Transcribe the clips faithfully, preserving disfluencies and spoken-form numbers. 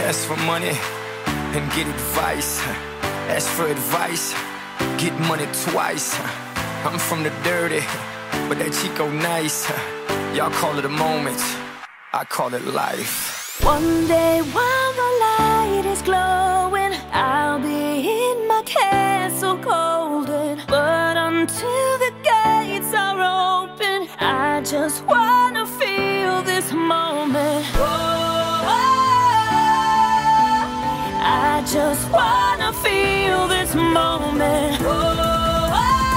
Ask for money and get advice. Ask for advice, get money twice. I'm from the dirty, but that Chico nice. Y'all call it a moment, I call it life. One day while the light is glowing, I'll be in my castle golden. But until the gates are open, I just wanna feel this moment. Oh, I just wanna feel this moment. Oh,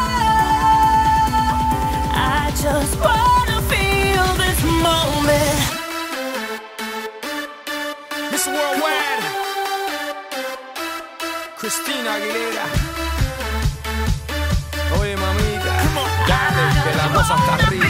I just wanna feel this moment. Miss Worldwide, Christina Aguilera. Oye, mamita, dale, que la cosa está arriba.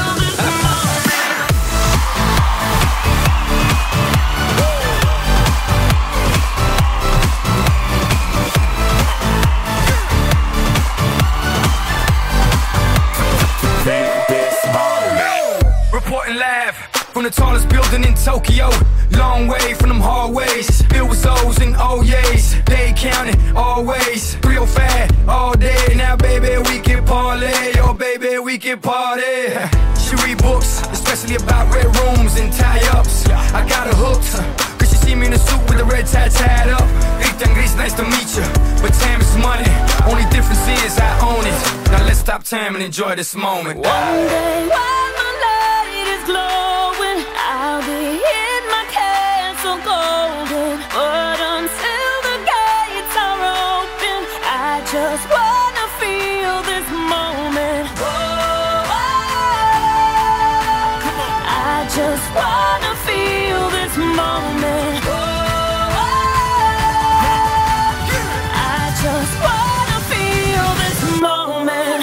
Reporting live from the tallest building in Tokyo. Long way from them hallways, filled with O's and O's. They counting always, three oh five all day. Now baby we can parlay, oh baby we can party. She read books, especially about red rooms and tie-ups. I got her hooked, cause she see me in a suit with the red tie tied up. Ethan Gris, nice to meet you, but time is money. Only difference is I own it. Now let's stop time and enjoy this moment. One day while the light is glowing, I'll be in my castle golden. But until the gates are open, I just wanna feel this moment. Oh, I just wanna feel this moment. Oh, I just wanna feel this moment.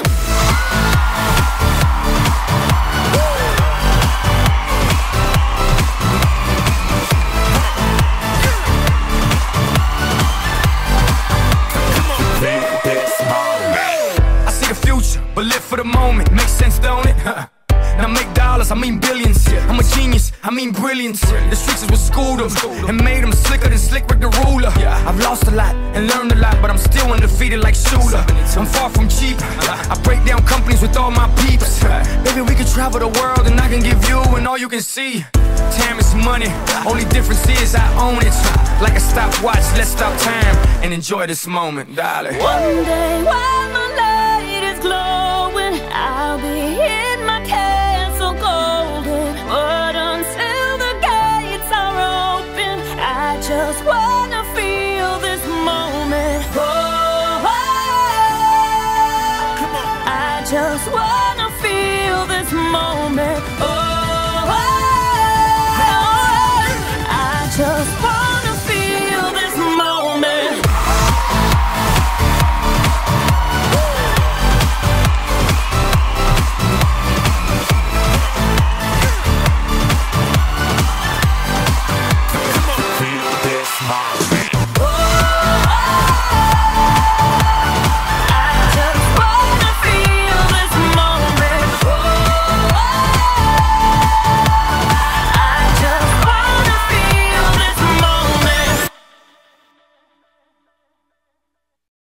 But live for the moment, makes sense, don't it? Now make dollars, I mean billions. I'm a genius, I mean brilliance. The streets is what schooled them and made them slicker than Slick Rick the ruler. I've lost a lot and learned a lot, but I'm still undefeated like Shooter. I'm far from cheap, I break down companies with all my peeps. Baby, we could travel the world and I can give you and all you can see. Time is money, only difference is I own it. Like a stopwatch, let's stop time and enjoy this moment, darling. One day while my light is glowing, I'll be in my castle golden. But until the gates are open, I just want